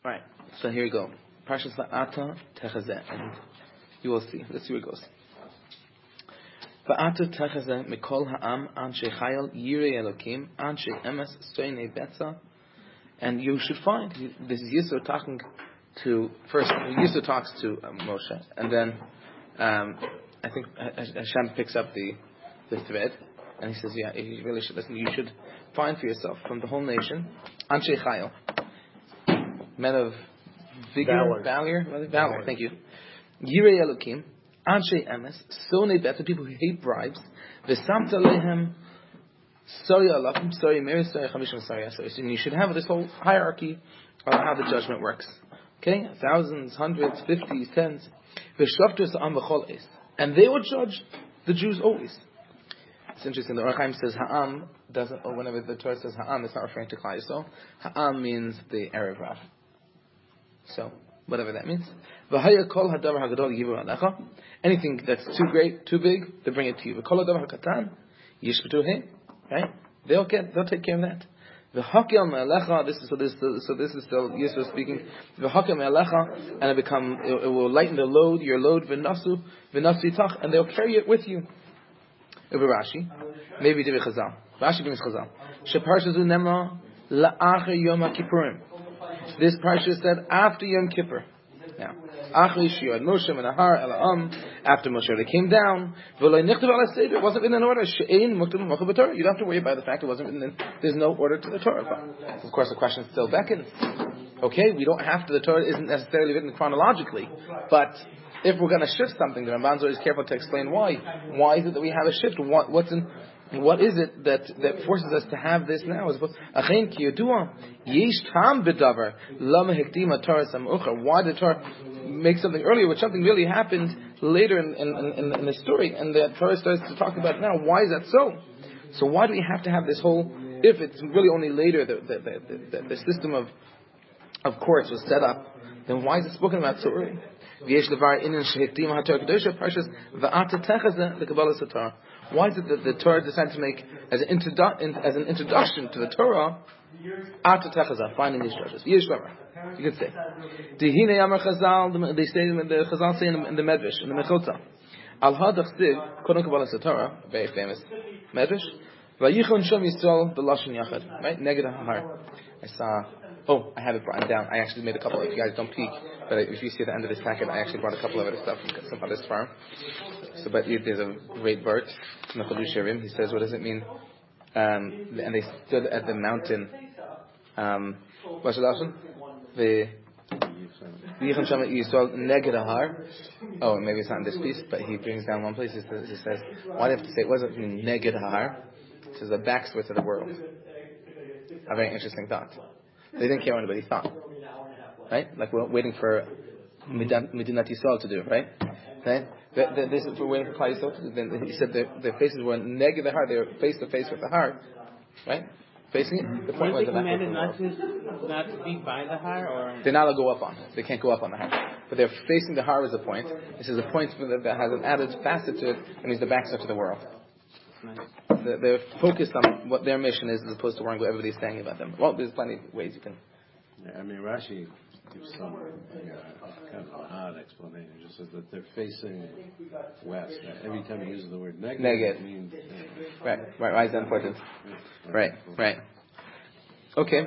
Right. So here we go. Parshas Va'ata Techazeh, and you will see. Let's see where it goes. Va'ata Techazeh Mikol Ha'am Anshe Chayil Yirei Elokim Anshe Emes Soinei Betza, and you should find this is Yisro talking to first. Yisro talks to Moshe, and then I think Hashem picks up the thread, and he says, "Yeah, you really should listen. You should find for yourself from the whole nation Anshe Chayil, men of vigor, valor. Thank you. Yirei Elokim, Anshe Emes, Sonei Betza, people who hate bribes. V'samta lehem Sori Alachim, Sori Meir, Sori Chamishim, Sori Asori. So you should have this whole hierarchy of how the judgment works. Okay, thousands, hundreds, 50s, tens. V'shoftus Am V'chol Es, and they would judge the Jews always. It's interesting. The Or HaChaim says Ha'am doesn't. Or whenever the Torah says Ha'am, it's not referring to Klal Yisrael. Ha'am means the Erev Rav. So, whatever that means. Anything that's too great, too big, they bring it to you. Right? They'll take care of that. This is still Yisro speaking. And it will lighten the load, your load, and they'll carry it with you. Rashi, maybe Divrei Chazal. Rashi brings Chazal. This parsha said after Yom Kippur. Now, after Moshe they came down, it wasn't written in order. You don't have to worry about the fact it wasn't written in. There's no order to the Torah. Of course, the question still beckons. Okay, we don't have to. The Torah isn't necessarily written chronologically, but if we're going to shift something, the Ramban is always careful to explain why. Why is it that we have a shift? What is it that forces us to have this now? Why did the Torah make something earlier, which something really happened later in the story, and the Torah starts to talk about it now? Why is that so? So why do we have to have this whole? If it's really only later the system of courts was set up, then why is it spoken about so early? Why is it that the Torah decided to make as an introduction to the Torah Ata Techaza, finding these judges? You could say they say in the Chazal say in the Medrash, in the Mechilta, Al Hadach Stiv Kodem Kabbalas Torah, very famous Medrash, Vayichon Shom Yisrael B'Lashon Yachad, right? Neged HaHar. I have it brought down. I actually made a couple of, if you guys don't peek, but if you see at the end of this packet, I actually brought a couple of other stuff from some other farm. So, but there's a great Bert, Mechalu Shirim. He says, what does it mean? And they stood at the mountain. What's the last one? The Yichon Shama Yisrael Neged HaHar. Oh, maybe it's not in this piece, but he brings down one place. He says, why do you have to say, what does it mean, Neged HaHar? It says the backsword to the world. A very interesting thought. They didn't care what anybody thought, right? Like we're waiting for Medinat Yisrael to do, right? We're waiting for Klal Yisrael to do. Then he said their faces were negative the heart. They were face to face with the heart, right? Facing it. The point was commanded not to be by the heart, or they're not allowed to go up on. They can't go up on the heart, but they're facing the heart as a point. This is a point that has an added facet to it, and means the backside to the world. Nice. They're focused on what their mission is, as opposed to worrying what everybody's saying about them. Well, there's plenty of ways you can. Yeah, I mean, Rashi gives some kind of an odd explanation. It just says that they're facing west. Every time he uses the word negative, it means right. Why is that important? Right. Okay.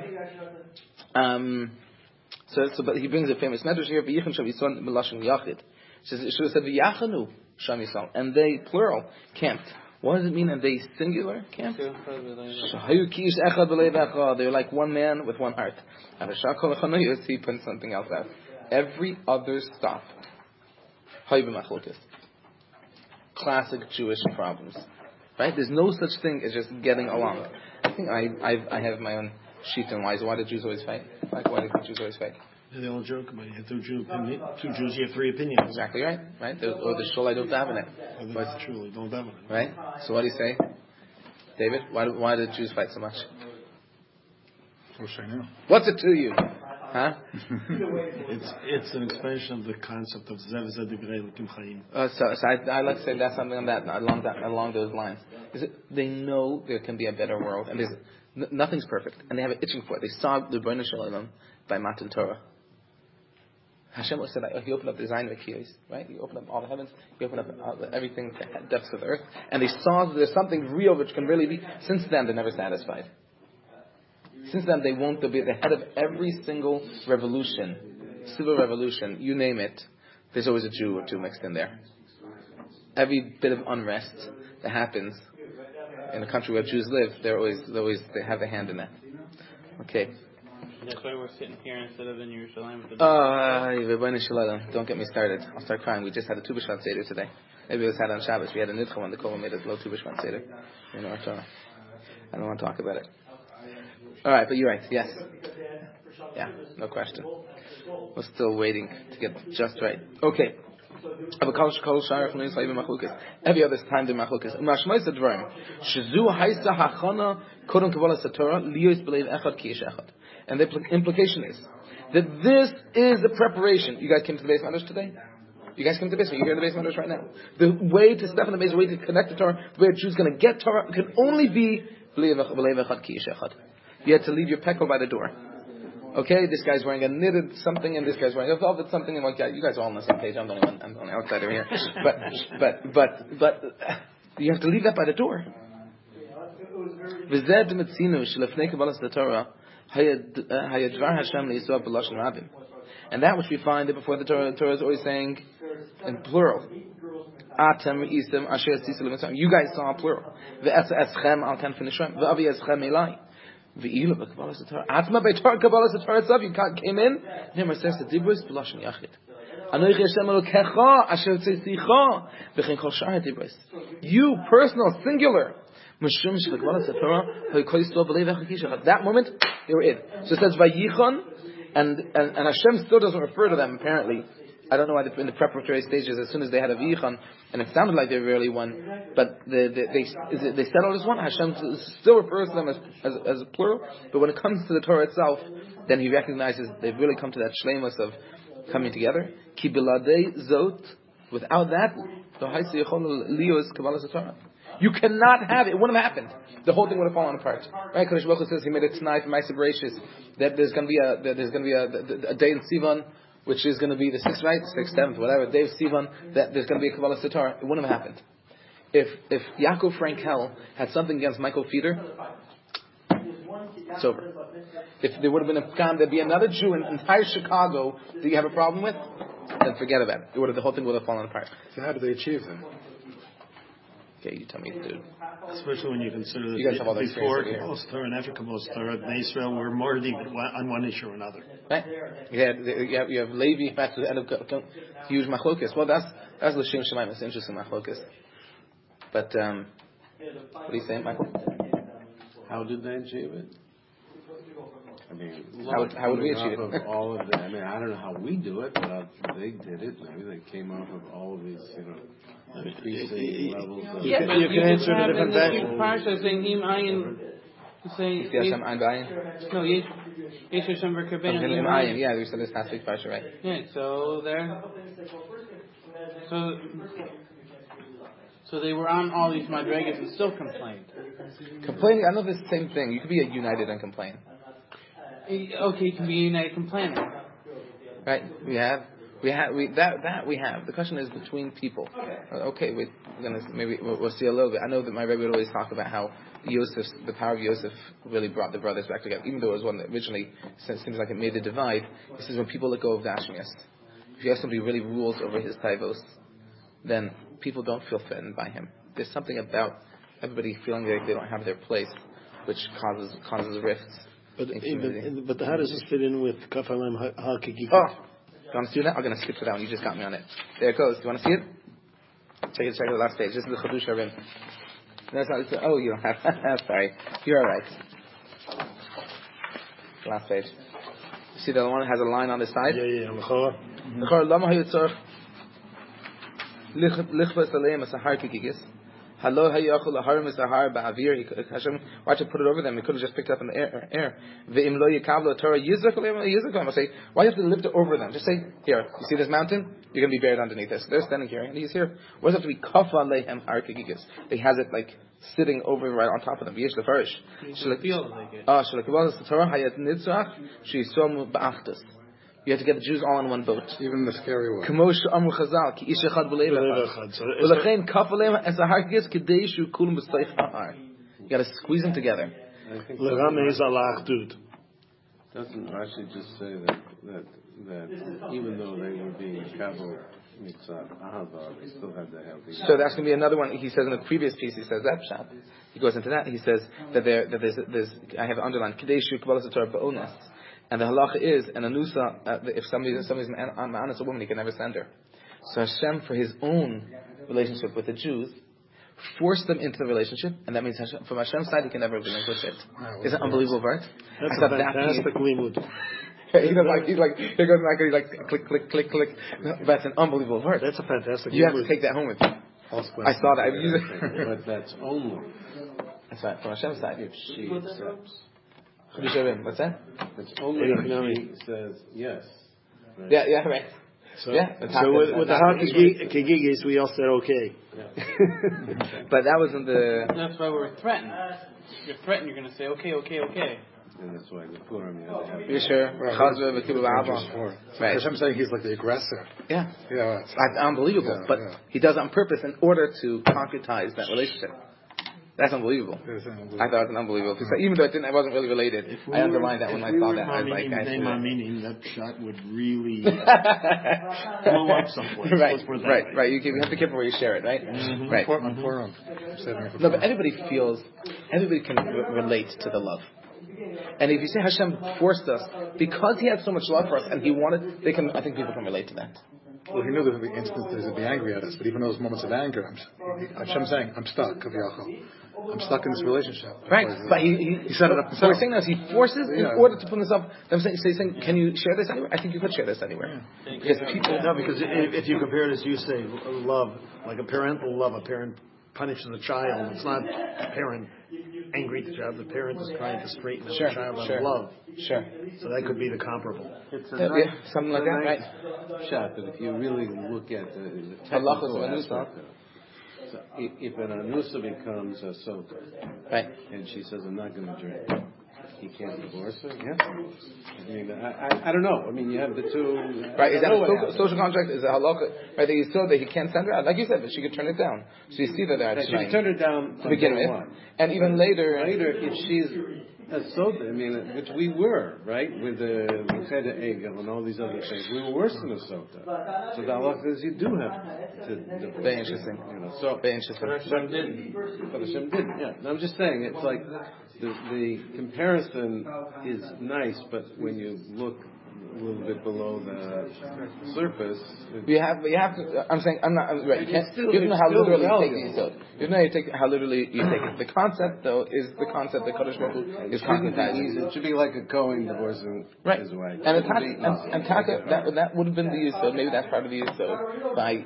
So, but he brings a famous medrash here. V'yichon sham Yisrael b'lashon yachid. It should have said v'yachanu sham Yisrael, and they plural camped. What does it mean? And they singular camped? They're like one man with one heart. He put something else out. Every other stop. Classic Jewish problems. Right? There's no such thing as just getting along. I think I have my own sheet on why do Jews always fight? Like, why do Jews always fight? The old joke about you have two Jews, you have three opinions. Exactly right. Or the shul I don't daven it. But truly don't daven it. Right? So what do you say? David, why do Jews fight so much? Wish I knew. What's it to you? Huh? It's an expansion of the concept of Zev Zedivrei Elokim Chaim. So I'd like to say that's something along those lines. They know there can be a better world, and nothing's perfect, and they have an itching for it. They saw the Rebbeinu Shalom by Matan Torah. Hashem said that He opened up the design of the kiyos, right? He opened up all the heavens, He opened up everything, the depths of the earth, and they saw that there's something real which can really be. Since then, they're never satisfied. Since then, they'll be the head of every single revolution, civil revolution, you name it. There's always a Jew or two mixed in there. Every bit of unrest that happens in a country where Jews live, they have a hand in that. Okay. That's why we're sitting here instead of in Yerushalayim. Don't get me started. I'll start crying. We just had a Tu B'Shvat Seder today. Maybe it was had on Shabbos. We had a Nidcha when the Kohen made a low Tu B'Shvat Seder in our Torah. I don't want to talk about it. All right, but you're right. Yes. Yeah, no question. We're still waiting to get just right. Okay. Every other time the machlukas. And the implication is that this is the preparation. You guys came to the Beis Medrash today? You guys came to the Beis Medrash. You're here in the Beis Medrash right now. The way to step in the Beis, the way to connect to Torah, the way a Jew's going to get Torah, can only be you had to leave your pekel by the door. Okay, this guy's wearing a knitted something, and this guy's wearing a velvet something, and like, yeah, you guys are all on the same page. I'm the only outsider here. But you have to leave that by the door. And that which we find that before the Torah is always saying in plural. You guys saw plural. You came in. Never says the dibros b'lashon yachid. You personal singular. That moment they were in. So it says Vayichon, and Hashem still doesn't refer to them apparently. I don't know why in the preparatory stages, as soon as they had a Vayichon, and it sounded like they really won, but they settled as one. Hashem still refers to them as a plural, but when it comes to the Torah itself, then He recognizes they've really come to that shleimus of coming together. Ki biladei zot, without that, you cannot have it. It wouldn't have happened. The whole thing would have fallen apart. Right? Kodesh Baruch Hu says He made a tonight for Ma'aseh Bereishis that there's going to be a day in Sivan, which is going to be the 6th, right? 6th, 7th, whatever, day of Sivan, that there's going to be a Kabbalah Satar. It wouldn't have happened. If Yaakov Frankel had something against Michael Feeder, it's over. If there would have been there'd be another Jew in entire Chicago that you have a problem with, then forget about it. The whole thing would have fallen apart. So how do they achieve that? Okay, you tell me, dude. Especially when you consider that you guys have all the before Kabbalah Torah and after Kabbalah Torah, the Israel were more on one issue or another. Right? You have Levi, that's the end of huge machlokas. Well, that's l'shem shemaim. It's interesting machlokas. But what are you saying, Michael? How did they achieve it? I mean, how would we achieve it? All of the, I mean, I don't know how we do it, but they did it. Maybe they came off of all of these, increasing levels of... You can answer it in a different fashion. Saying him ayin, saying Hashem ayin b'ayin. No, Yesh Hashem v'Kabbeinu him ayin. Yeah, we said this last week, Parsha, right? Yeah, so they were on all these madrigas and still complained. Complaining, I know this same thing. You could be united and complain. Okay, you can be united complaining. Right? We have. The question is between people. Okay, we'll see a little bit. I know that my Rebbe would always talk about how the power of Yosef really brought the brothers back together. Even though it was one that originally seems like it made the divide. This is when people let go of Dashmias. If you have somebody who really rules over his taivos, then people don't feel threatened by him. There's something about everybody feeling like they don't have their place, which causes rifts. But how does this fit in with Kafalam HaKikikit? Oh, you want to see that? I'm going to skip to that one. You just got me on it. There it goes. Do you want to see it? Check the last page. This is the Chadush Harim. Oh, you don't have. Sorry, you're all right. Last page. You see the one that has a line on the side? Yeah. Hello, Hashem, why should put it over them? He could have just picked it up in the air. I say, why do you have to lift it over them? Just say, here, you see this mountain? You're going to be buried underneath this. They're standing here, and he's here. Why does it have to be kafa leihem har kikikis? He has it like sitting over right on top of them. Yesh lefarish. You have to get the Jews all on one boat. Even the scary one. Kamosh Amru Chazal, ki ish echad b'lev echad. V'lechein kaf aleim es hargis k'dei shu kulam b'stoich ha'ar. You got to squeeze them together. L'ramez alach dude. Doesn't Rashi just say that even though they were being kabel mitzvah ahava, they still had to have the. So that's going to be another one. He says in the previous piece, he says that pshat. He goes into that. He says that there's I have underlined k'dei shu kabbalas Torah ba'ones. And the halacha is, an anusa, if somebody's an honest woman, he can never send her. So Hashem, for his own relationship with the Jews, forced them into the relationship, and that means Hashem, from Hashem's side, he can never relinquish it. Isn't it unbelievable, right? That's a fantastic limud. He's like, here goes Michael, he's like, click, click, click, click. That's an unbelievable verse. That's a fantastic You have to take that home with you. I saw that. I've used it. But that's only. That's right, from Hashem's side. If she accepts. What's that? It's only if she says yes. Right? Yeah, right. So, yeah, so with the Hakigigis, we all said okay. Yeah. But that wasn't the... That's why we're threatened. If you're threatened, you're going to say, okay. And that's why the Purim, you have to have... You sure? Right. Hashem saying he's like the aggressor. Yeah. Yeah. That's unbelievable. But he does it on purpose in order to concretize that relationship. That's unbelievable. I thought it was unbelievable. Even though it wasn't really related, I underlined that when I saw that. I was like, meaning that shot would really blow up someplace. Right. You have to be careful where you share it, right? Mm-hmm. Right. No, but everybody can relate to the love. And if you say Hashem forced us, because he had so much love for us and he wanted, I think people can relate to that. Well, he knew there would be instances of be angry at us, but even those moments of anger, Hashem's saying, I'm stuck, Kaviyachal. I'm stuck in this relationship. Right, but he set it up. So we're saying that he forces in order to put this up. I'm saying, can you share this anywhere? I think you could share this anywhere. Yeah. Because if you compare it as you say, love, like a parental love, a parent punishes a child. It's not a parent angry at the child. The parent is trying to straighten the child out of love. Sure. So that could be the comparable. Something like that, right? Shot, but if you really look at the technical aspect, so if an anusa becomes a sota, right, and she says, I'm not going to drink, he can't divorce her? Yes. I mean, I don't know. I mean, you have the two. Right, is that a social contract? Is it halakha? Right, that you saw that he can't send her out? Like you said, that she could turn it down. So you see that there. She could turn it down to begin with. And even later. If she's a sota, I mean, which we were, right? With the Cheda Egel and all these other things. We were worse than a sota. So the halakha says you do have to divorce. Very interesting. Very interesting. But Hashem didn't. Yeah. And I'm just saying, it's like the comparison is nice, but when you look a little bit below the surface, you have to. I'm saying I'm not. Right. You can't. You don't know how literally you take the yisod. You don't know how literally you take it. The concept, though, is the concept that Kadosh Baruch Hu is concretizing. It should be like a Kohen divorcing his wife. And Taka, that would have been the yisod. Maybe that's part of the yisod by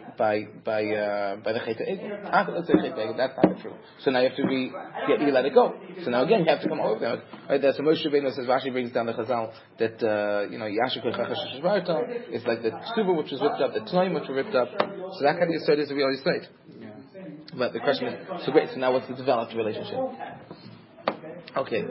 the Cheta Egel. Let's say Cheta Egel. That's not true. So now you have to you let it go. So now again you have to come over there. Right. That's Moshe Rabbeinu says. Rashi brings down the Chazal that Yashik. It's like the Ksuba which was ripped up, the Tnoim which were ripped up. So that kind of Yisod is a real Yisod. But the question is, so great, so now what's the developed relationship? Okay.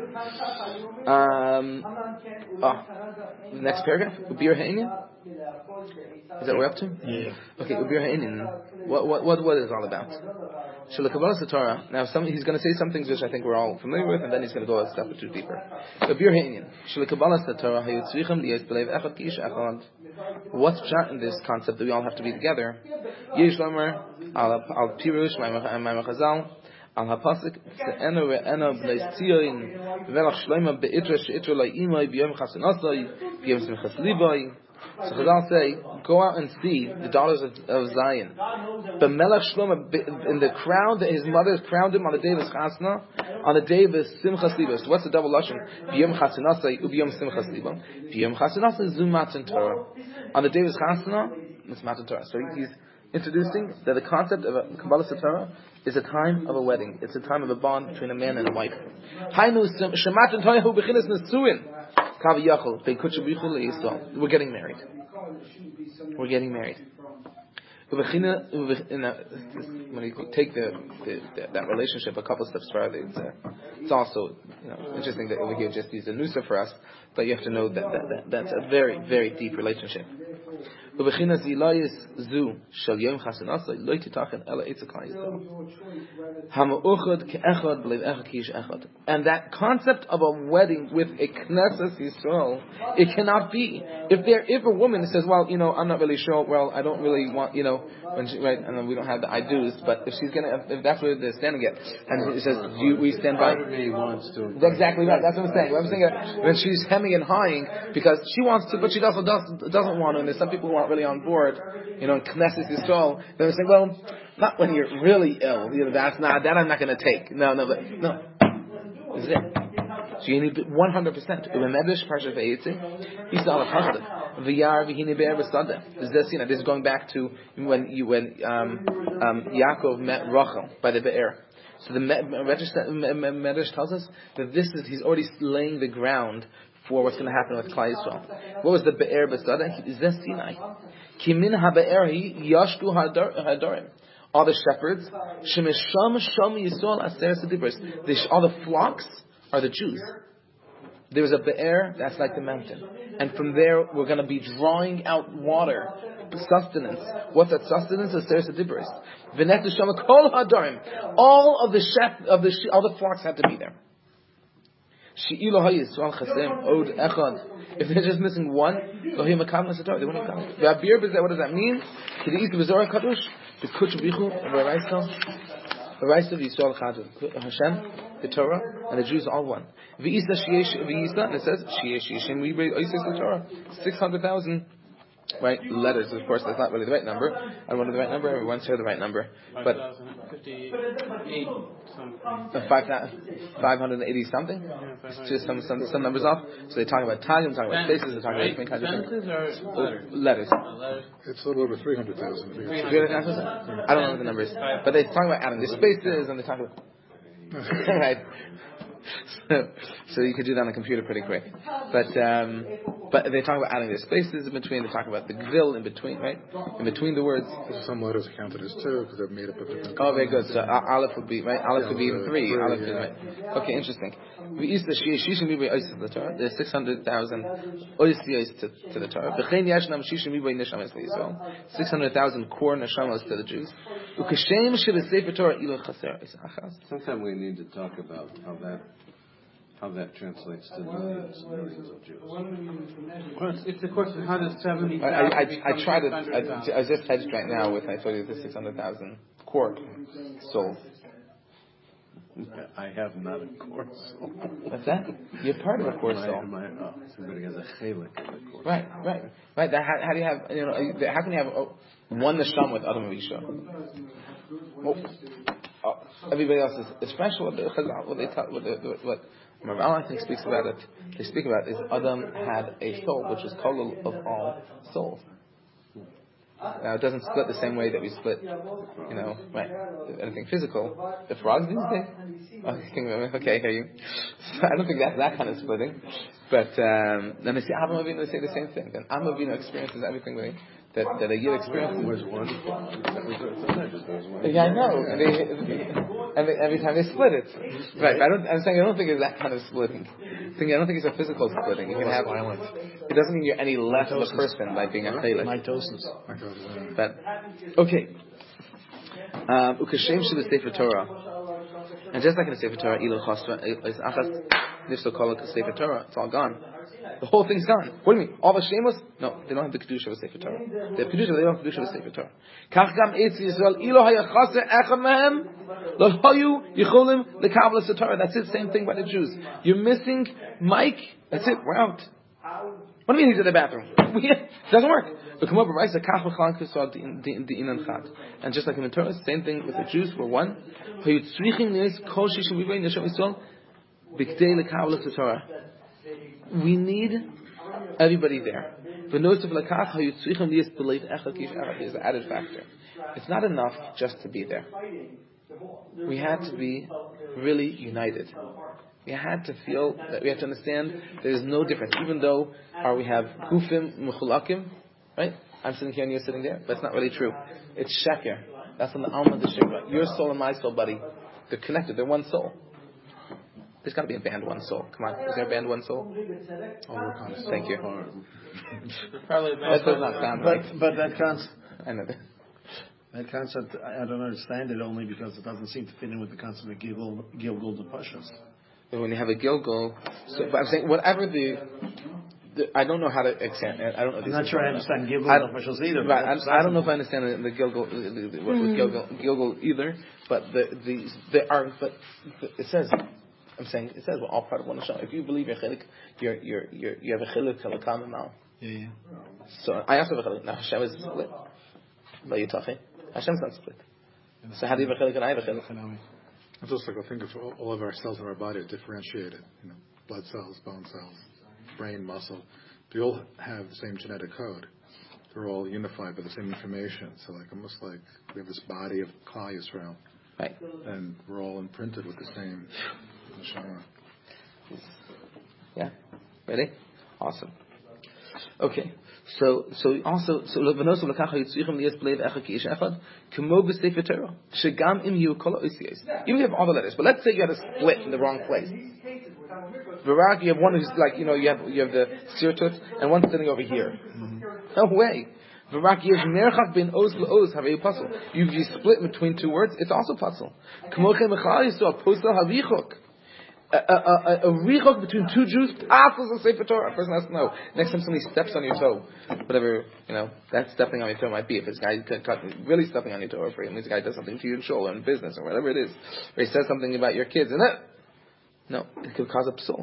The next paragraph, Ubir Ha'inyan? Is that what we're up to? Yeah. Okay, Ubir Ha'inyan. What is it all about? Shalakabbalas Torah. Now, he's going to say some things which I think we're all familiar with, and then he's going to go a step or two deeper. Ubir Ha'inyan. Shalakabbalas Torah. Hayitzvichim liyos b'leiv echad ki'ish echad. What's pshat in this concept that we all have to be together? Yesh Lomer al Pirush Ma'amar Chazal. Al hapasik se'enu ve'enu b'leis tzion v'velach shloima be'itra she'itra la'imai b'yom chasanasai b'yom simchas libay. So Chazal say, go out and see the daughters of Zion. B'melech Shlomo, in the crown that his mother crowned him on the day of his chasna, on the day of his simchas liba. So what's the double lashon? B'yom chasanasai u'b'yom simchas liba. B'yom chasanasai zu matan Torah. On the day of his chasna, it's matan Torah. So he's introducing that the concept of a Kabbalah Torah is a time of a wedding. It's a time of a bond between a man and a wife. We're getting married. When you take that relationship a couple steps further, it's also interesting that over here just use a nusa for us, but you have to know that's a very, very deep relationship. And that concept of a wedding with a Knesset Yisrael, it cannot be. If a woman says, well, I'm not really sure, well, I don't really want, when she, right, and then we don't have the I do's, but if that's where they're standing at, and it says, we stand by. Exactly right, that's what I'm saying. I'm saying when she's hemming and hawing, because she wants to, but she also doesn't want to, and there's some people who aren't really on board, in Knesset Yisrael, they're saying, well, not when you're really ill, that I'm not going to take. No. This is it. So you need 100%. This is going back to when Yaakov met Rachel by the Be'er. So the Medrash tells us that he's already laying the ground for what's going to happen with Klal Yisrael. What was the Be'er B'Sada? Is this Sinai? Kimin haBe'er yashku hadorim. All the shepherds, Shemesham Sham Yisrael Aser Sedibros. All the flocks are the Jews. There was a Be'er that's like the mountain, and from there we're going to be drawing out water, sustenance. What's that sustenance? Aser Sedibros. V'netu Sham Kol hadorim. All of the all the flocks had to be there. If they're just missing one, they won't come. What does that mean? Hashem, the Torah, and the Jews are all one. And it says 600,000. Right, letters. Of course, that's not really the right number. I don't want the right number. Everyone's here the right number, but 580 something. It's just some numbers off. So they talk about time, talking about spaces, they talk about different kinds of things. Letters. It's a little over 300,000. 300,000. I don't know what the number is, but they talk about adding the spaces and they talk about right. So you could do that on a computer pretty quick. But they talk about adding the spaces in between. They talk about the gvil in between, right? In between the words. Some letters are counted as two because they're made up of different. Oh, very good. So aleph would be right. Aleph would be even three. Aleph is right. Okay, interesting. There's 600,000 oisiyos to the Torah. 600,000 core neshamas to the Jews. Sometime we need to talk about how that translates to millions and millions of Jews. It's a question, how does 70,000 I just hedged right now with, I told you, the 600,000 core souls. I have not a core soul. What's that? You're part of a core soul. Somebody has a chalik in the core. Right. How do you have, how can you have one neshama with Adam Avisha? Everybody else is special. What Rav I think speaks about it. They speak about is Adam had a soul which is kolel of all souls. Now it doesn't split the same way that we split, right? Anything physical. The frogs do the same. Okay, hear you. So I don't think that's that kind of splitting. But then they say Avraham Avinu, they say the same thing. Then Avraham Avinu experiences everything that a Yid experiences. Was one. Yeah, I know. Every time they split it, right? I'm saying I don't think it's that kind of splitting. I don't think it's a physical splitting. You can have violence. It doesn't mean you're any less of a person by being a chaylik. Mitosis. But okay. Ukashem shel Sefer Torah, and just like in the Sefer Torah, Ilo Chosra is Achas Nifso Kol Sefer Torah. It's all gone. The whole thing's gone. What do you mean? All the shemos? No, they don't have the kedusha of a Sefer Torah. They have kedusha, but they don't have kedusha of a Sefer Torah. Kach gam Eitz Yisrael Ilo hayachaser echad mehem lo hayu yicholim lekabel Torah. That's it. Same thing by the Jews. You're missing Mike. That's it. We're out. What do you mean he's in the bathroom? It doesn't work. And just like in the Torah, same thing with the Jews. We're one. We need everybody there. There's an added factor. It's not enough just to be there. We had to be really united. We had to feel that we have to understand there is no difference. Even though we have gufim muchulakim, right? I'm sitting here and you're sitting there. But it's not really true. It's sheker. That's on the alma of the shikra. Your soul and my soul, buddy. They're connected. They're one soul. There's got to be a band one soul. Come on. Is there a band one soul? I'll work on it. Thank you. Probably That does not sound right. But that concept, I know that. I don't understand it only because it doesn't seem to fit in with the concept of Gilgul and Pashas. But when you have a Gilgul, but I'm saying whatever I don't know how to extend. I don't know. I'm not sure I understand Gilgul and Pashas either. Right, I don't know if I understand the Gilgul, Gilgul either. But it says. I'm saying it says we're all part of one Hashem. If you believe you're chilik, you have a chilik chilakam now. Yeah. So I also have a chilik. Now Hashem is split. Lo yitachi. Hashem's not split. So how do you have a chilik and I have a chilik? It's also like I think of all of our cells in our body are differentiated. Blood cells, bone cells, brain, muscle. They all have the same genetic code. They're all unified by the same information. So almost like we have this body of Klal Yisrael. Right. And we're all imprinted with the same neshama. Yeah. Ready? Awesome. Okay. So also V'nosav l'kacha yitzrichim liyas b'leiv echad ki ish echad k'mo b'sefer Torah shegam im yu kol ha'osiyos. Even if you have all the letters, but let's say you had a split in the wrong place. V'rak, you have one who's you have the sirtut and one sitting over here. No way. V'rak yesh merchak ben oz l'oz havei puzzle. If you split between two words, it's also puzzle. K'mo chem echad yisrael posel havichok. A rechok between two Jews passes a Sefer Torah. A person has to know. Next time somebody steps on your toe, whatever, that stepping on your toe might be. If this guy really stepping on your toe, or if this guy does something to you in shul or in business or whatever it is, or he says something about your kids, and it could cause a psul.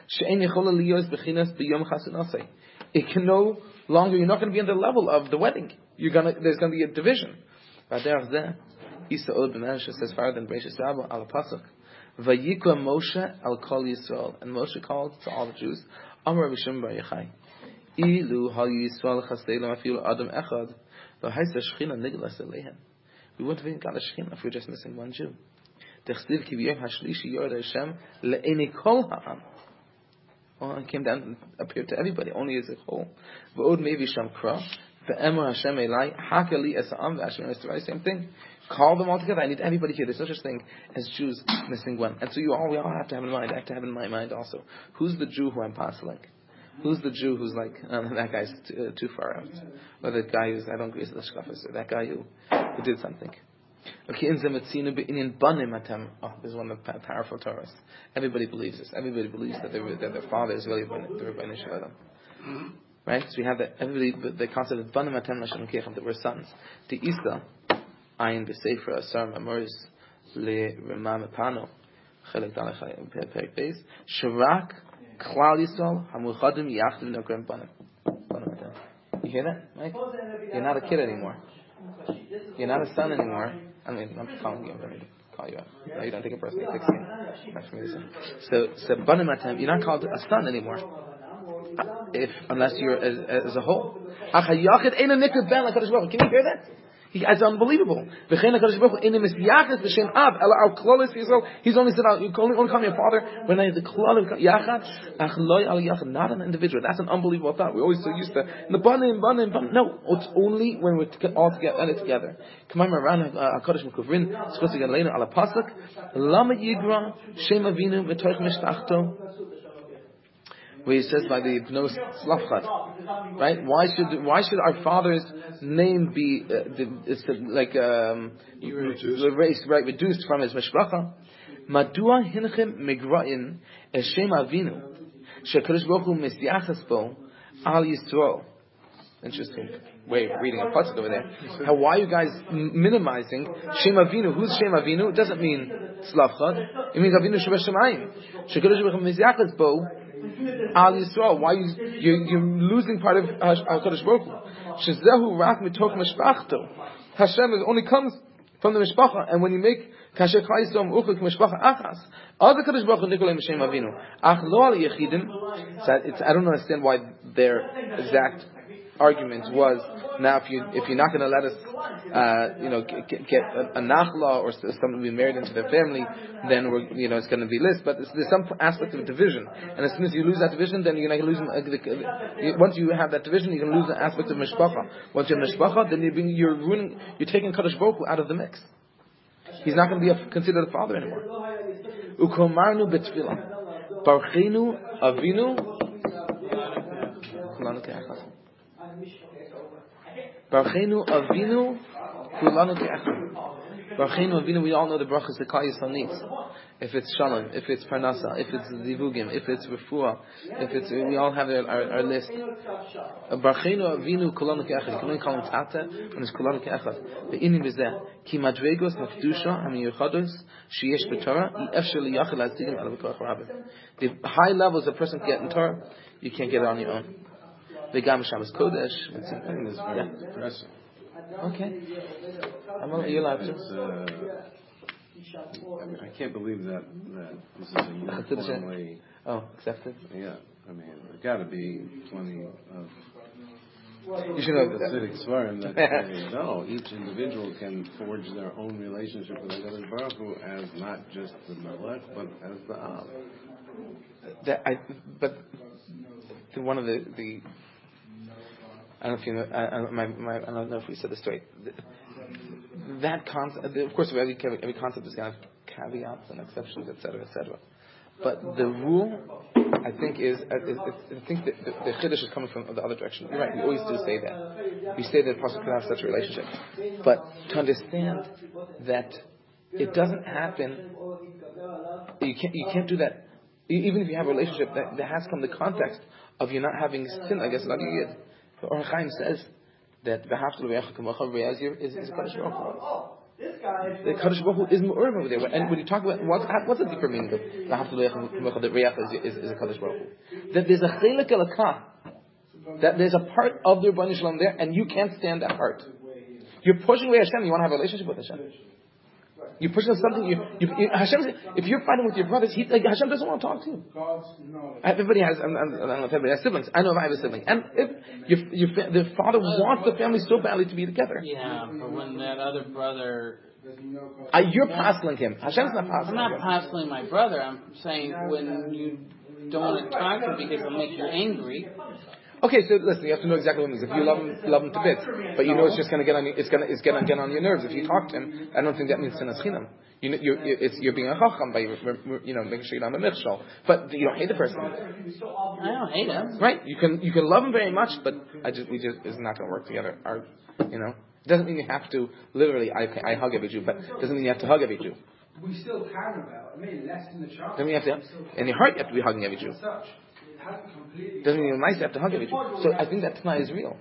It can no longer, you're not going to be on the level of the wedding. There's going to be a division. Isa Od Ben says far than Bereishis Rabbah al pasuk. Vayikra Moshe al Kol Yisrael, and Moshe called to all the Jews. Amar Rishon Bar Yochai, Ilu Hal Yisrael Chasdei Afilu Adam Echad, V'Haisa Shechina Niglas Aleihem. We wouldn't have even got a Shechina if we were just missing one Jew. Dechstiv Ki B'Yom Hashlishi Yord Hashem Le'enei Kol Ha'am. Well, it came down and appeared to everybody, only as a whole. V'Od Mevi Sham Kra, V'Emor Hashem Elai Hakali Es Ha'am V'Hashem Esrei. Same thing. Call them all together. I need everybody here. There's no such thing as Jews missing one. And so we all have to have in mind. I have to have in my mind also. Who's the Jew who I'm passing? Who's the Jew who's like, that guy's too far out? Or the guy who's, I don't agree with the shkafas. Or that guy who did something. Okay, this is one of the powerful Torahs. Everybody believes this. Everybody believes that their father is really the Rebbeinu Shalom. Right? So we have the concept of Banim Atem Lashem Kechem, that we're sons. The Isa, Ayin B'Sefer Asar Mamoris Le Ramam Epano Chelek Dalech Perek Beis Sharak Klal Yisrael Hamuchadim Yachdim Nokrem Banim. You hear that, Mike? You're not a kid anymore. You're not a son anymore. I mean, I'm calling you. I'm going to call you out. No, you don't take it personally. 16. That's for me to say. So Banim Atem, you're not called a son anymore. Unless you're as a whole. Can you hear that? It's unbelievable. He's only said, you can only call me a father when I the klal of yachad, not an individual. That's an unbelievable thought. We're always so used to the banim. No, it's only when we're all together. Kamay Maran HaKadosh Mekuvrin supposed to get later ala pasuk. Lama yigra shem avinu v'toich mishtachto. Where he says by the Bnos Slavchad, right? Why should our father's name be reduced from his mishpacha? Madua hinchem migrain eshem avinu shekadosh baruch hu misyachas bo al Yisrael. Interesting way of reading a pasuk over there. Why are you guys minimizing Shem Avinu? Who's Shem Avinu? It doesn't mean Slavchad. It means Avinu Shebesh Shemayim. Shekadosh baruch hu misyachas bo Al Yisrael, why you're losing part of HaKadosh Baruch Hu? Shezehu rak mitoch mishpachto. Hashem only comes from the mishpacha, and when you make kasher Klal Yisrael uchuk mishpacha achas, other Kadosh Baruch Hu nikolay M'Shem Avinu. Ach lo al yechidim. I don't understand why their exact argument was, now if you're not going to let us get a nachla or something to be married into their family, then it's going to be list. But there's some aspect of division, and as soon as you lose that division, then you're going to lose. Once you have that division, you're going to lose the aspect of mishpacha. Once you have mishpacha, then you're taking Kadosh Baruch Hu out of the mix. He's not going to be considered a father anymore. Ukomarnu betfilah, barchenu avinu. Barchenu Avinu Kulanu Ke'echad. Barchenu Avinu, we all know the brachas the Klal Yisrael needs. If it's Shalom, if it's Parnasa, if it's Zivugim, if it's Refuah, we all have our list. Barchenu Avinu Kulanu Ke'echad. You can only call him Tata when it's Kulanu Ke'echad. The Inim is there. Ki madregos hafdusha hamiyuchados sheyesh b'Torah efshel liyachid lazdigim ala b'koach rabim. The high levels a person can get in Torah, you can't get it on your own. The Gam Shabbos Kodesh. It's very depressing. Okay. You're allowed to. I can't believe that this is a uniformly accepted. Yeah, I mean, there's got to be plenty of. You should know that. Civic Svarim that say, no, each individual can forge their own relationship with HaKadosh Baruch Hu as not just the Melech, but as the Av. But one of the I don't know if you know. I don't know if we said this straight. That concept, of course, every concept is going to have caveats and exceptions, etc., etc. But the rule, I think, is I think that the chiddush is coming from the other direction. You're right. We always do say that. We say that a person can have such a relationship, but to understand that it doesn't happen, you can't do that. Even if you have a relationship, there has to come the context of you not having sin. I guess like you did. The Or Chaim says that the Haftal Re'echa Kamocha is a Kadosh Baruch Hu. The Kadosh Baruch Hu is Mu'urv over there. And when you talk about what's the deeper meaning of the Haftal Re'echa Kamocha, that Re'echa is a Kadosh Baruch Hu, that there's a Chelik Elakah, that there's a part of the Rebbeinu Shalom there, and you can't stand that part. You're pushing away Hashem. You want to have a relationship with Hashem. You're pushing something. Hashem. If you're fighting with your brothers, Hashem doesn't want to talk to you. Everybody has. I don't know if everybody has siblings. I know if I have a sibling, and if the father wants the family so badly to be together. Yeah, but when that other brother, you're pasling him. Hashem's not pasling. I'm not pasling my brother. I'm saying when you don't want to talk to him because it'll make you angry. Okay, so listen, you have to know exactly what it means. If you love him to bits, but you know it's just going to get on you, it's going to get on your nerves. If you talk to him, I don't think that means sinas chinam. You're being a chacham by making sure you don't have a michshol. But you don't hate the person. I don't hate him. Right? You can love him very much, but it's not going to work together. It doesn't mean you have to literally. I hug every Jew, but it doesn't mean you have to hug every Jew. We still care about. I mean, less than the child. Then you have to, in your heart, you have to be hugging every Jew. Doesn't mean you're nice, you have to hug every Jew. So I think that tonight is real.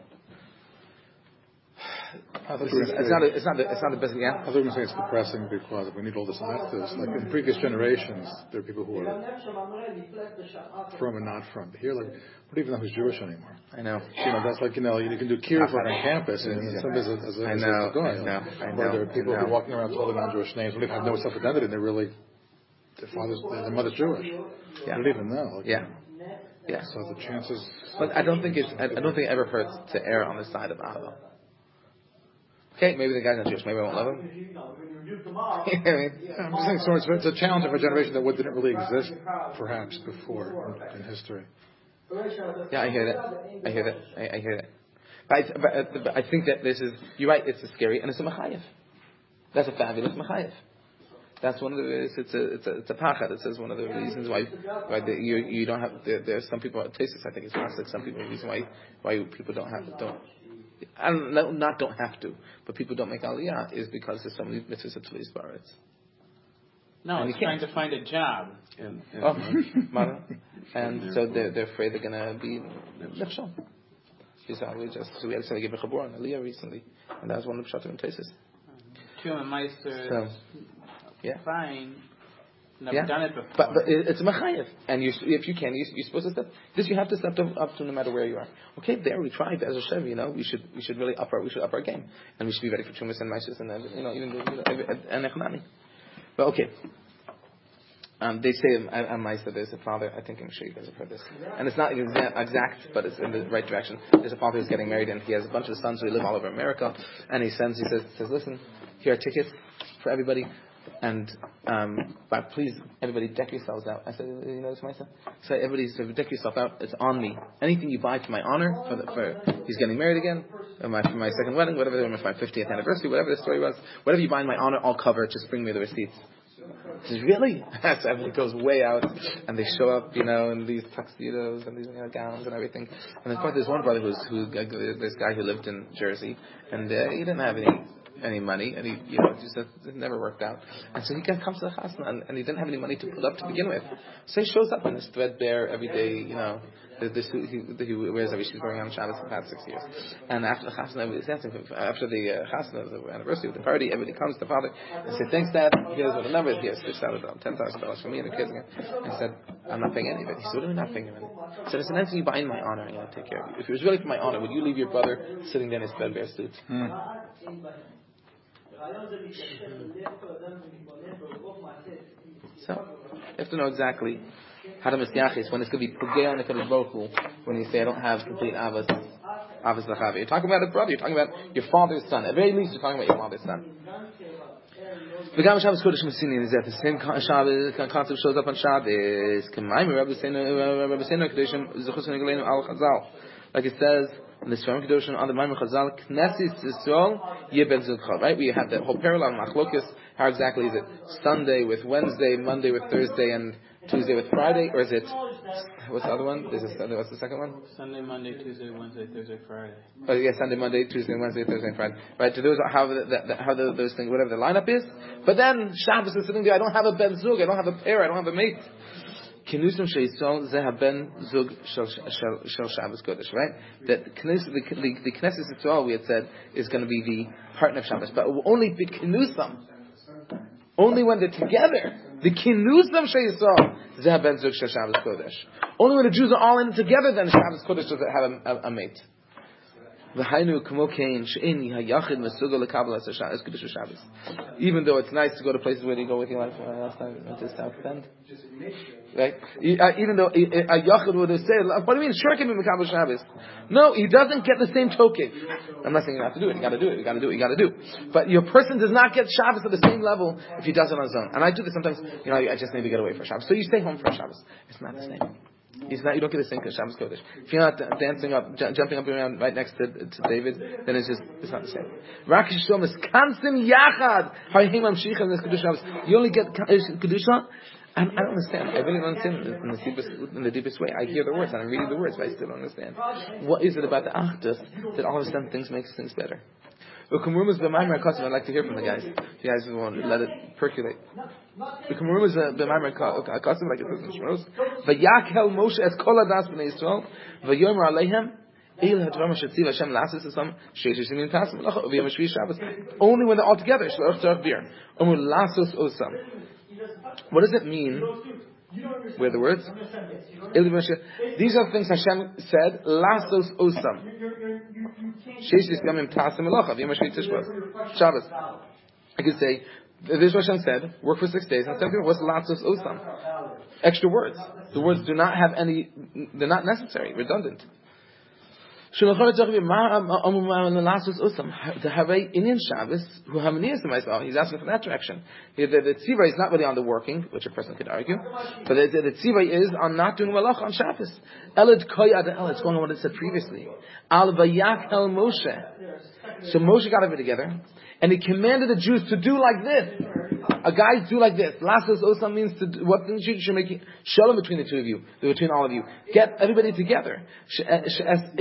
It's not the best again. I was going to say it's depressing because we need all this actives. Like in previous generations, there are people who are from and not from. But here, like, we don't even know who's Jewish anymore. I know. That's like, you can do kiruv on campus and some as a guy. I know. Where there are people who are walking around totally non-Jewish names, who have no self-identity, and they're really, their mother's Jewish. Yeah. They don't even know. Yeah. So the chances. But I don't think it ever hurts to err on the side of Ahava. Okay, maybe the guy's not Jewish. Maybe I won't love him. I'm just saying, so it's a challenge of a generation that didn't really exist, perhaps, before in history. Yeah, I hear that. But I think that this is. You're right. It's a scary and it's a mechayev. That's a fabulous mechayev. That's one of the. It's a pachad. It says one of the reasons why you don't have. There's some people. Tesis, I think it's like some people. The reason why people don't have to, but people don't make aliyah is because there's so many mitzvahs of Tzulis Baretz. No, and it's trying to find a job. And so they're afraid they're going to be nefshon. We had to give a chabur on aliyah recently, and that was one of the pshatim and tesis. Tuma Meister. Yeah. Fine. Never done it before. But it's a mechayev, and if you can, you're supposed to step. This you have to step up to no matter where you are. Okay, there we tried as a shev. We should really up our game, and we should be ready for chumas and ma'ases and even and echanami. But okay, They say in Maisa there's a father. I think I'm sure you guys have heard this, and it's not exact, but it's in the right direction. There's a father who's getting married, and he has a bunch of sons who live all over America, and he says, listen, here are tickets for everybody, and but please, everybody deck yourselves out. I said, you know this, Maisa? So everybody deck yourself out. It's on me. Anything you buy for my honor, for he's getting married again, for my second wedding, whatever, for my 50th anniversary, whatever the story was, whatever you buy in my honor, I'll cover it. Just bring me the receipts. He says, really? So everybody goes way out, and they show up, in these tuxedos and these gowns and everything. And of course, there's one brother this guy who lived in Jersey, and he didn't have any money, and he it never worked out. And so he comes to the chasna, and he didn't have any money to put up to begin with. So he shows up in this threadbare everyday, the suit he wears every she's wearing on Shabbos for the past 6 years. And after the chasna, everybody's dancing. After the chasna, the anniversary of the party, everybody comes to the father and says, thanks, Dad. Here's what the number is. Here's $10,000 for me and the kids. And I said, I'm not paying any of it. He said, what do you not paying him any? He said, it's an anything you buy in my honor, I'm going to take care of you. If it was really for my honor, would you leave your brother sitting there in his threadbare suit? So, you have to know exactly how to misyachis when it's going to be pugei on the Kadosh Baruch Hu, when you say I don't have complete avos l'chavi. You're talking about a brother. You're talking about your father's son. At the very least, you're talking about your father's son. V'gam Shabbos Kodesh Messini is that the same concept shows up on Shabbos. K'mayim Rabbi Seinu Kedeshim Zechus Negaleinu Al Chazal, like it says in the Sfarim Kedoshim on the Maimon Chazal, Knesset Yisrael Yeben Zukcha. Right, we have that whole parallel Machlokes. How exactly is it? Sunday with Wednesday, Monday with Thursday, and Tuesday with Friday, or is it? What's the other one? What's the second one? Sunday, Monday, Tuesday, Wednesday, Thursday, Friday. Oh yeah, Sunday, Monday, Tuesday, Wednesday, Thursday, and Friday. Right? To those how those things, whatever the lineup is. But then Shabbos is sitting there. I don't have a ben zug. I don't have a pair. I don't have a mate. Kinusum sheisol zeh ben zug shel Shabbos Kodesh. Right? That the Knesset Yisrael we had said is going to be the partner of Shabbos, but it will only be kinusam. Only when they're together. The kinusam sheisol zeh ben zug shel Shabbos Kodesh. Only when the Jews are all in together, then Shabbos Kodesh does have a mate. Even though it's nice to go to places where you go with your wife last time went to South Bend, right? Even though a yachid would have said, "What do you mean? Sure, can be Mekabel Shabbos." No, he doesn't get the same token. I'm not saying you have to do it. You got to do it. You got to do it. You got to do. But your person does not get Shabbos at the same level if he does it on his own. And I do this sometimes. I just need to get away for Shabbos, so you stay home for Shabbos. It's not the same. You don't get the same Shabbos Kodesh. If you're not dancing up, jumping up around right next to David, then it's not the same. Rakish Shom is kansim yachad. Harihim amshicha in this Kedusha Shabbos. You only get Kedusha. And I don't understand. I really don't understand in the deepest way. I hear the words and I'm reading the words, but I still don't understand. What is it about the Achdus that all of a sudden makes things better? I'd like to hear from the guys. If you guys want to let it percolate. The Kumurim is b'maimer custom like it says in Shmos. V'yakel Moshe et kol hadas b'nei Yisrael v'yomer aleihem il hadvarim asher tziva Hashem la'asos esam sheishes yimin tasim l'cha v'yom shvi Shabbos. Only when they're all together. Shloch tzarich bir. Omer la'asos osam. What does it mean? Where are the words? These are things Hashem said. La'asos osam. Sheishes yamim tasim l'cha v'yom shvi Tishbos Shabbos. I could say. This is what Hashem said, work for 6 days, and 7 what's latzos osam? Extra words. The words do not have any, they're not necessary, redundant. The Harei Inyan Shabbos, who Hamanias to myself, he's asking from that direction. The tzivah is not really on the working, which a person could argue, but the tzivah is on not doing malach on Shabbos. Elad koyad el, it's going on what it said previously. Al vayak el Moshe. So Moshe got everything together, and he commanded the Jews to do like this. A guys do like this. Lasos osam means to do, what things you should make shalom between the two of you, between all of you. Get everybody together. That's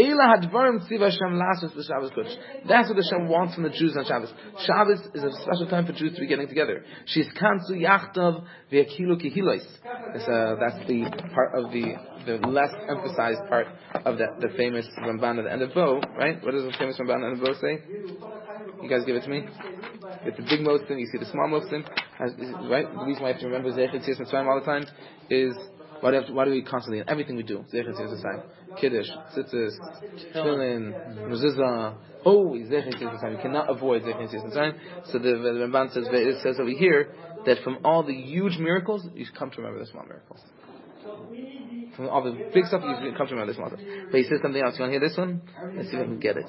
what Hashem wants from the Jews on Shabbos. Shabbos is a special time for Jews to be getting together. She's kansu yachtav ve'akilu kihilos. That's the part of the less emphasized part of the famous Ramban at the end of Bo, right? What does the famous Ramban at the end of Bo say? You guys give it to me. It's the big Mosin, you see the small Mosin, right? The reason why I have to remember Zechet Tzis Mitzrayim all the time is why do we constantly, in everything we do, Zechet Tzis Mitzrayim, Kiddush, Tzitzis, Tefillin, Mezuzah, always Zechet Tzis Mitzrayim. You cannot avoid Zechet Tzis Mitzrayim. So the Ramban says over here that from all the huge miracles, you come to remember the small miracles. From all the big stuff, you come to remember the small stuff. But he says something else. You want to hear this one? Let's see if I can get it.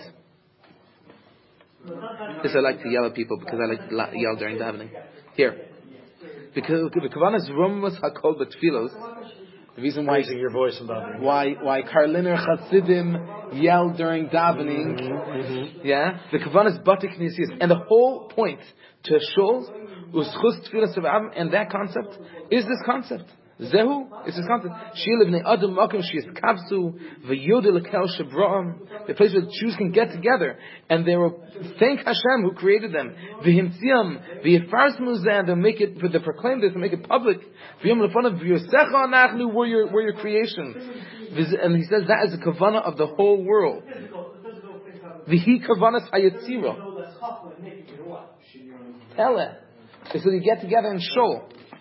This I like to yell at people because I like to yell during davening. Here. Because the Kavanas Rumas Hakol Betfilos. The reason why raising your voice in davening. Why Karliner Chassidim yell during davening. Yeah? The Kavanas Batik Nisius. And the whole point to Shul, Uschus Tfilas Avim, and that concept is this concept. Zehu is this concept. She lived in Adam Makim, she is Kapsu, V'yodel Lekel Shebra'am, the place where the Jews can get together, and they will thank Hashem who created them. V'himtziam, v'yifars muzeh, they'll make it, they proclaim this, and make it public. V'yom lefonav, v'yosecha anachnu, we're your creations. And he says that is the kavana of the whole world. V'hi kavanas hayatzira. Tele. So you get together and show.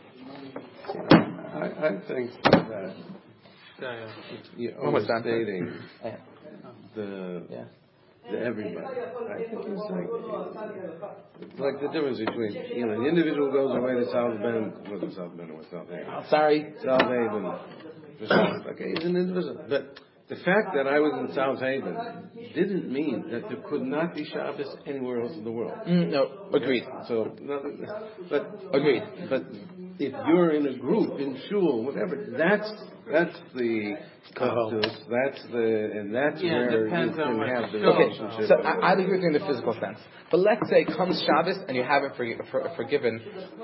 I think that you're overstating the everybody. I think it's like the difference between the individual goes away to South Bend, wasn't South Bend or South Haven? Sorry, South Haven. Okay, he's an individual, but the fact that I was in South Haven didn't mean that there could not be Shabbos anywhere else in the world. No, agreed. So, agreed. But if you're in a group, in shul, whatever, that's the cultus, that's where you can have the relationship. So I agree with you in the physical sense. But let's say comes Shabbos and you haven't forgiven,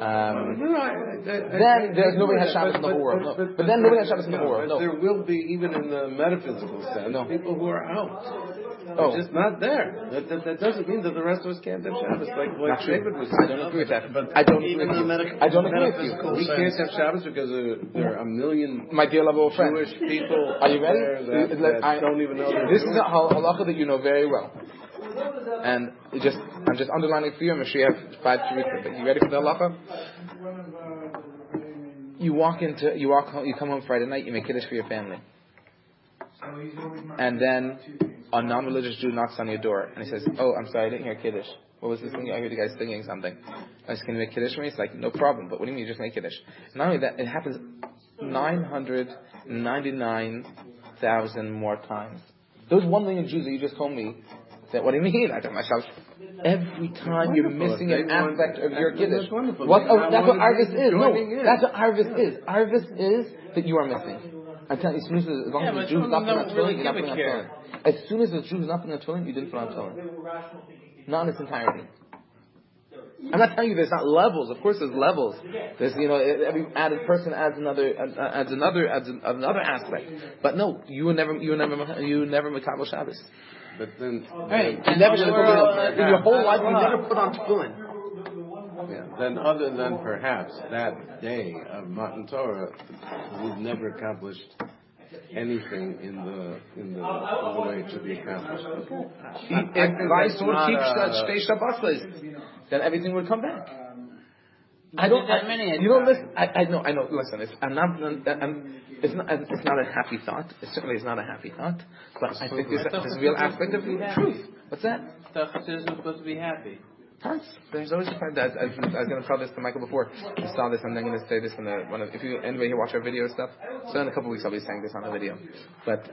then there's nobody has Shabbos in the whole world. No. But then nobody has Shabbos in the whole world. No. There will be, even in the metaphysical sense, people who are out. They're just not there. That doesn't mean that the rest of us can't have Shabbos. Like David was saying. I don't agree with that. But I don't agree with you. I don't agree with you. We can't have Shabbos because there are a million my dear level of friends. Jewish people. Are you ready? That don't even know. This is a halacha that you know very well. And I'm just underlining for you. I'm sure you have 5 shirika. But you ready for the halacha? You come home Friday night. You make kiddush for your family. And then a non-religious Jew knocks on your door and he says, "Oh, I'm sorry, I didn't hear kiddush. What was this thing? I heard you guys singing something. I said, can you make kiddush for me?" It's like, no problem. But what do you mean you just make kiddush? Not only that, it happens 999,000 more times. Those 1 million Jews that you just told me, that, what do you mean? I tell myself, every time you're missing an aspect of your kiddush. That's what Arvis is. No, that's what Arvis is. Arvis is that you are missing. I'm telling you, as long as the Jew is not putting on tefillin, you're not putting on tefillin. As soon as the Jew is not putting on tefillin, you didn't put on tefillin. Not in its entirety. I'm not telling you there's not levels. Of course, there's levels. There's every added person adds another aspect. But no, you were never Makabel Shabbos. But then, you never should have in your whole life. You never put on tefillin. Yeah. Then, other than perhaps that day of Matan Torah, we've never accomplished anything in the way it should be accomplished. If I would keep Shtei Shabbatos, then everything would come back. I don't. You don't listen. I know. Listen, it's not a happy thought. It certainly is not a happy thought. But I think there's a real aspect of truth. What's that? The Chassidus are supposed to be happy. There's always a part that I was going to tell this to Michael before. I saw this, and I'm going to say this if you anybody here watch our video stuff. So in a couple of weeks I'll be saying this on the video. But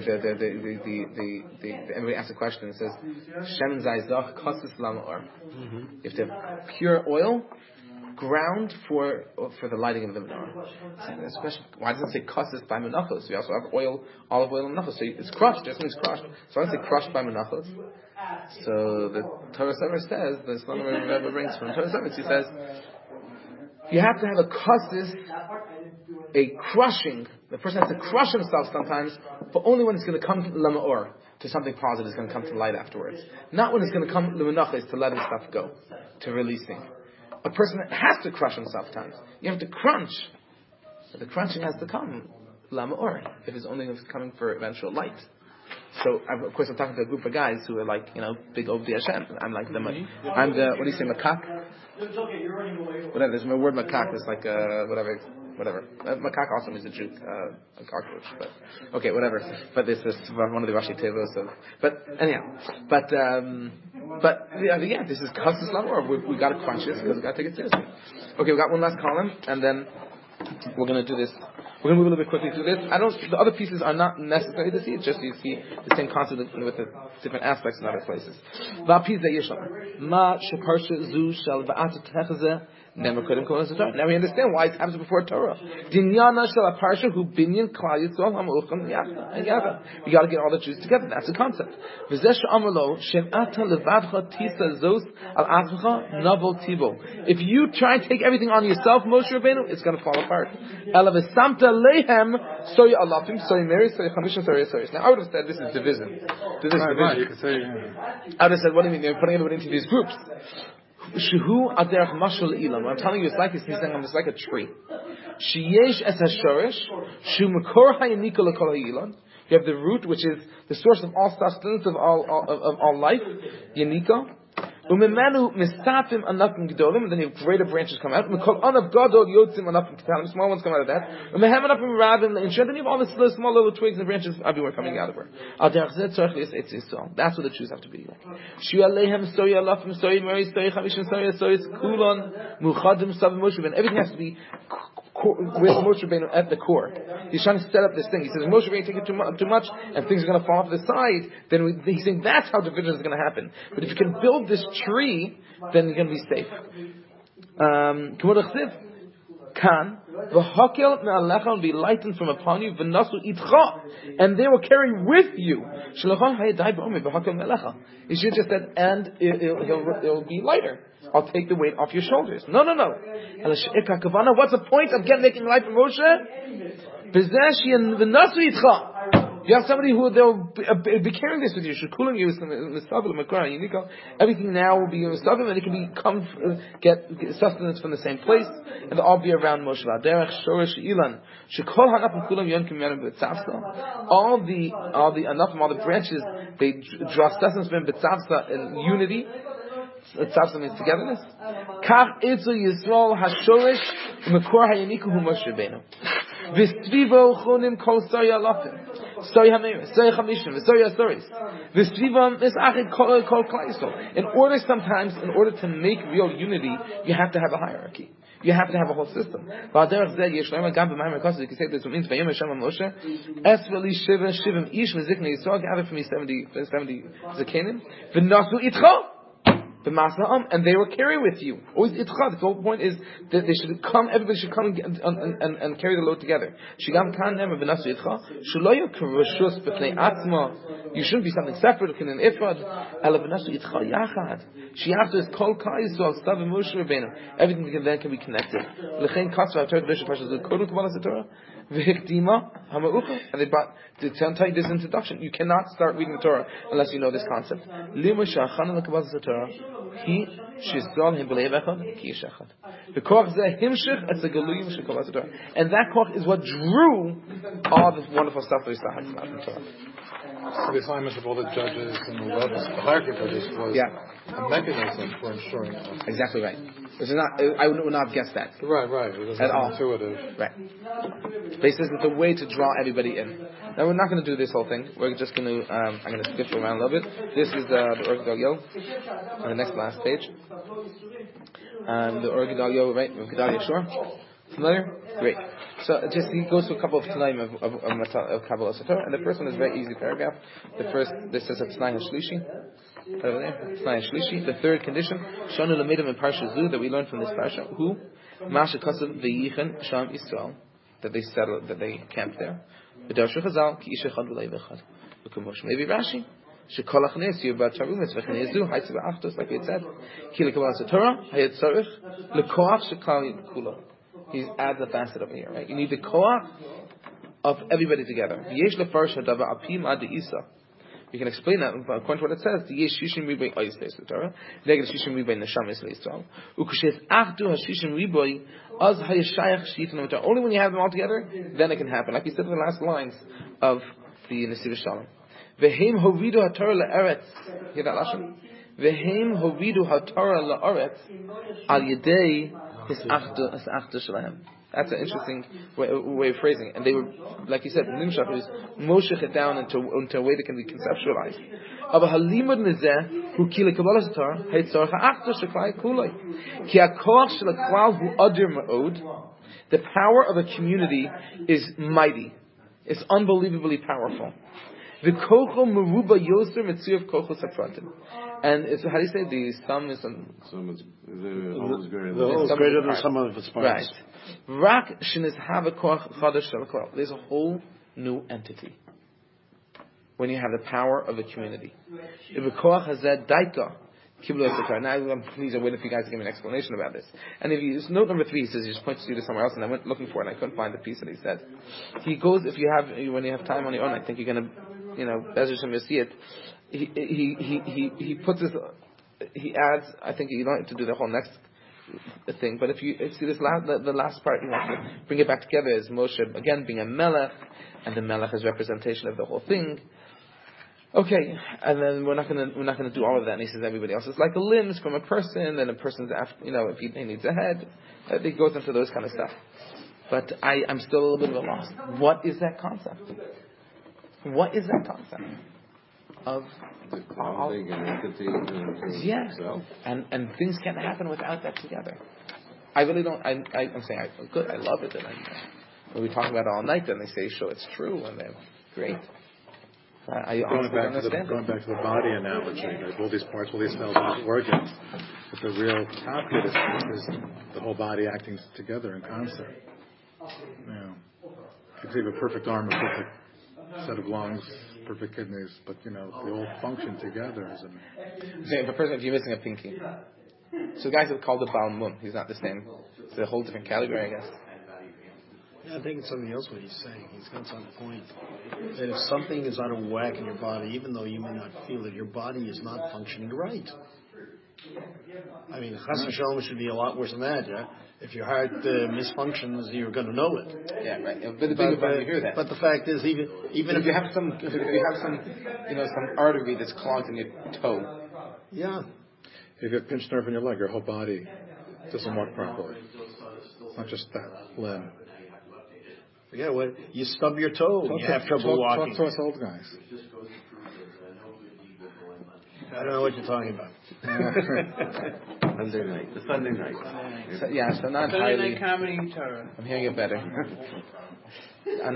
everybody asks a question. It says Shem Zayzach Kosis Lamor. You have to have pure oil ground for the lighting of the menorah. That's a question. Why doesn't it say kosis by menachos? We also have olive oil and menachos. So it's crushed. Just means crushed. So I say crushed by menachos. So the Torah Sefer says, the Slonim Rebbe brings from Torah Sefer, he says, you have to have a kosis, a crushing. The person has to crush himself sometimes, but only when it's going to come lamaor, to something positive, it's going to come to light afterwards. Not when it's going to come lemenachos, to letting stuff go, to releasing. A person has to crush himself sometimes. You have to crunch. But the crunching has to come lamaor, if it's only coming for eventual light. So, of course, I'm talking to a group of guys who are like, big Ovdi Hashem. I'm like what do you say, makak? Whatever, there's my word makak, it's like, whatever. Makak also means a Jew, a cockroach, but, okay, whatever. But this is one of the Rashi Tevos of, but anyhow, But yeah, this is custom level, or we got to crunch this because we got to take it seriously. Okay, we got one last column, and then we're going to do this. We're going to move a little bit quickly through this. The other pieces are not necessary to see. It's just you see the same concept with the different aspects in other places. Now we understand why it happens before Torah. You got to get all the Jews together. That's the concept. If you try and take everything on yourself, Moshe Rabbeinu, it's going to fall apart. Now I would have said this is division. Right, you could say, I would have said, what do you mean? They're putting everybody into these groups. Shehu aderech mashal ilam. What I'm telling you, it's like it's like a tree. Sheyesh es hashorish, shu makor hayanika lekol ha'ilan. You have the root, which is the source of all sustenance of all life, yanika. Umemanu mistafim anafim gedolim, and then you have greater branches come out. Mikol anav gadol yotzim anafim ketalim, small ones come out of that. Umehem anafim rabim leinshed, then you have all the small little twigs and branches everywhere coming out of her. Al derech zeh tzorich li'es etz Yisrael. That's what the Jews have to be like. Shu aleihem story alafim story meri story chamishim story kulon muchadim savim Moshe Rabbeinu. Everything has to be with Moshe Rabbeinu at the core. He's trying to set up this thing. He says, Moshe Rabbeinu take it too much, and things are going to fall off the side, then he's saying that's how division is going to happen. But if you can build this tree, then you're going to be safe. Kan v'hakel me'alecha will be lightened from upon you v'nasu itcha, and they will carry with you. Shalachon hayadai b'omer v'hakel me'alecha. You should just said, and it'll be lighter. I'll take the weight off your shoulders. No. What's the point of making light for Moshe? You have somebody who they'll be carrying this with you. Shekulim you everything now will be mistavim, and it can get sustenance from the same place, and they'll all be around Moshe. All the anafim, all the branches, they draw sustenance from B'tzavsa in unity. Tzavsa means togetherness. Kach itzu Yisrael hashorish u'mekor hayaniku hu Moshe Rabbeinu. V'stvivo chonim kol sari alafim. Sari hamerim, sari chamishim, sari astoris. V'stvivam misachid kol klal Yisrael. In order to make real unity, you have to have a hierarchy. You have to have a whole system. You can say this means Vayom Hashem Moshe Esveli Shiva Shivim Ish Mezikna Yisrael gathered from me 70 Zakenim V'nasu itcha. And they will carry with you. Always itcha. The whole point is that they should come. Everybody should come and carry the load together. You shouldn't be something separate. Everything then can be connected. And they brought to tell you this introduction. You cannot start reading the Torah unless you know this concept. And that koch is what drew all this wonderful stuff that we saw from Torah. So the assignment of all the judges and the levels, the hierarchy of judges was a mechanism for ensuring that. Exactly right. This is not. I would not have guessed that. Right. It was at all intuitive. Right. Basically, it's a way to draw everybody in. Now we're not going to do this whole thing. We're just going to. I'm going to skip around a little bit. This is the Or Gedalia on the next last page. The Or Gedalia, right? Gedalia, sure. Familiar? Great. So he goes through a couple of Tanaim of Kabbalah Satorah, and the first one is a very easy paragraph. This says a Tnai HaShlishi. The third condition, Shonu Lamedim in Parsha Zu, that we learned from this Parsha, who Masha Kasav V'Yichen Sham Yisrael, that they settled, that they camped there. V'Darshu Chazal Ki Ish Echad V'Lei V'Echad. Maybe Rashi. Shekolach Nes Yubat Charumis V'Chanezu Haitz V'Achtos, like we had said. Ki L'Kabbalah Satorah Hayat Tzarich L'Koach Shekal Kulo. He adds a facet over here, right? You need the koach of everybody together. Yesh lefarsh hadava apim ad isa. You can explain that according to what it says. The yesh shishim riboy oyis leis l'Torah. Neged shishim riboy neshamis leIsrael. Ukushes achdu hashishim riboy az hayashayach shitin l'Torah. Only when you have them all together, then it can happen. Like he said in the last lines of the Nesiv Shalom. Vehem hovidu haTorah le'eretz. Hear that lashon? Vehem hovidu haTorah le'eretz al yedei. That's an interesting way of phrasing it. And they were, like you said, Nimshach is moshech it down into a way that can be conceptualized. Hu ki lekabbalas Torah heitzorach ha'achdos sheklai kulei. Ki ha'koach shel haklal hu adir ma'od. The power of a community is mighty. It's unbelievably powerful. V'kocho meruba yoser mitziv kochos hapratim. And it's, how do you say, the sum is always greater the whole is greater than some of its parts. Right. Rak sheniz have a koach chadash shel haklal. There's a whole new entity when you have the power of a community. If a koach hazeh daika. Now, please, I'm waiting for you guys to give me an explanation about this. And if you, note number 3, he says, he just points you to somewhere else, and I went looking for it, and I couldn't find the piece that he said. He goes, when you have time on your own, I think you're going to, Be'ez Hashem, you'll see it. He puts this, he adds, I think you don't have to do the whole next thing, but if you see this the last part, you have to bring it back together, is Moshe, again, being a melech, and the melech is representation of the whole thing. Okay, and then we're not going to do all of that. And he says everybody else is like a limbs from a person, and a person's if he needs a head, it goes into those kind of stuff. But I'm still a little bit of a loss. What is that concept? What is that concept of the clothing and entity? Yeah, and things can't happen without that together. I really don't. I'm saying good. I love it, and when we talk about it all night, then they say, "Sure, it's true," and they're great. Going back to the body analogy, like all these parts, all these cells, all these organs, but the real top bit is the whole body acting together in concert. You could have a perfect arm, a perfect set of lungs, perfect kidneys, but they all function together as if you're missing a pinky, so the guys that called the Baal Mum, he's not the same. It's a whole different category, I guess. Yeah, I think it's something else what he's saying. He's got some point. That if something is out of whack in your body, even though you may not feel it, your body is not functioning right. I mean, Chas v'Shalom should be a lot worse than that, yeah? If your heart misfunctions, you're going to know it. Yeah, right. But the thing about you hear that. But the fact is, even if you have some artery that's clogged in your toe. Yeah. If you have a pinched nerve in your leg, your whole body doesn't work properly. Not just that limb. Yeah, you stub your toe, you have trouble walking. Talk to us old guys. I don't know what you're talking about. Sunday night. The Sunday night. So not Sunday entirely. night comedy Torah. I'm hearing it better. I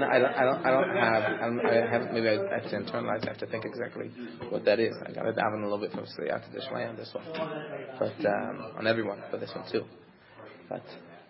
have to internalize. I have to think exactly what that is. I got to dive in a little bit from Sriyat to Dishmaya on this one, but on everyone, but this one too. But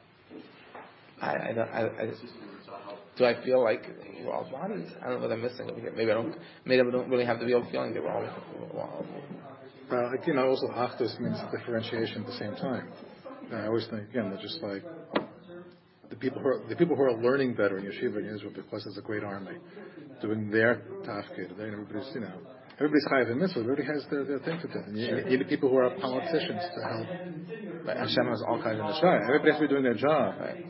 do I feel like we're all bodies? I don't know what I'm missing over here. Maybe I don't really have the real feeling that we're all. Well, also Achdus means differentiation at the same time. I always think again, they're just like the people who are learning better in Yeshiva in Israel because it's a great army doing their tafkid. Everybody's chayav in mitzvah. Everybody has their thing to do. And you need the people who are politicians to help. Right. Hashem has all kinds of right. Everybody has to be doing their job. Right.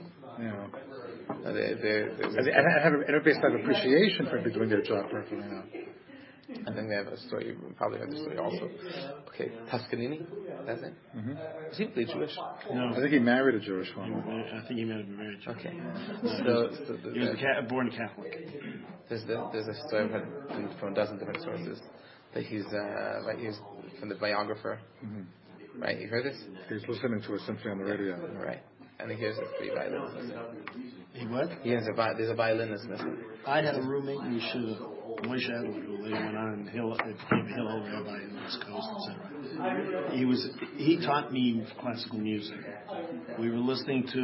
Everybody has to have appreciation for doing their job perfectly. I think they have a story. You probably heard the story also. Okay, Toscanini, that's it. Mm-hmm. Is he Jewish? No, I think he married a Jewish woman. I think he married a Jewish. Okay, he was born Catholic. There's a story I've heard from a dozen different sources that he's from the biographer. Mm-hmm. Right, you heard this? He's listening to a symphony on the radio. Right. And he hears the 3 violins. He what? There's a violinist missing. I had a roommate in Yeshiva, Moshe Adler, who later went on and became a Hillel rabbi in the West Coast, etc. He taught me classical music. We were listening to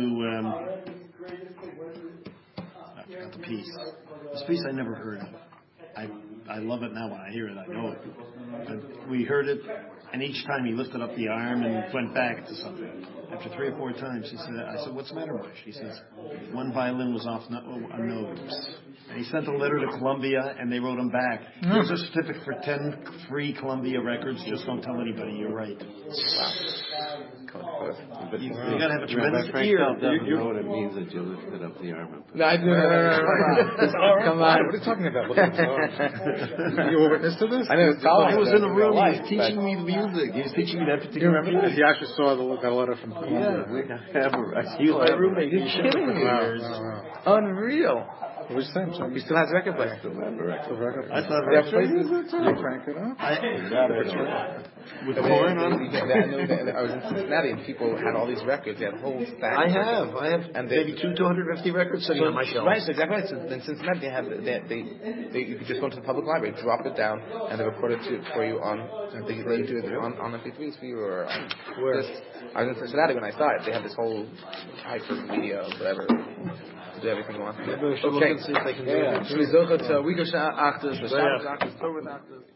I forgot the piece. This piece I never heard of. I love it now when I hear it. I know it. But we heard it, and each time he lifted up the arm and went back to something. After 3 or 4 times, I said, "What's the matter, Moshe?" He says, "One violin was off a note." And he sent a letter to Columbia, and they wrote him back. Here's a certificate for 10 free Columbia records. Just don't tell anybody. You're right. Wow. But you got to have a tremendous ear. You know what it means that you lifted up the arm. No, I do. Come on. What are you talking about? You were witness to this? I know. He was in the room. He was teaching me music. He was teaching me that particular piece. He actually got a letter from Columbia. Yeah. He was my roommate. You're kidding me. Wow. Unreal. Which time? He still has a record player. I still have They have places. You crank it up. With porn on? I was in Cincinnati and people had all these records. They had whole stacks. I have and maybe 250 records sitting on my shelf. Right, so exactly right. So in Cincinnati, you could just go to the public library, drop it down, and they record it for you on. They let you do it on MP3s for you or on. Where? I was in Cincinnati when I saw it. They had this whole hypermedia, whatever. Do everything you want. Maybe we should look and see if they can do it. We zogen het weekend achter, we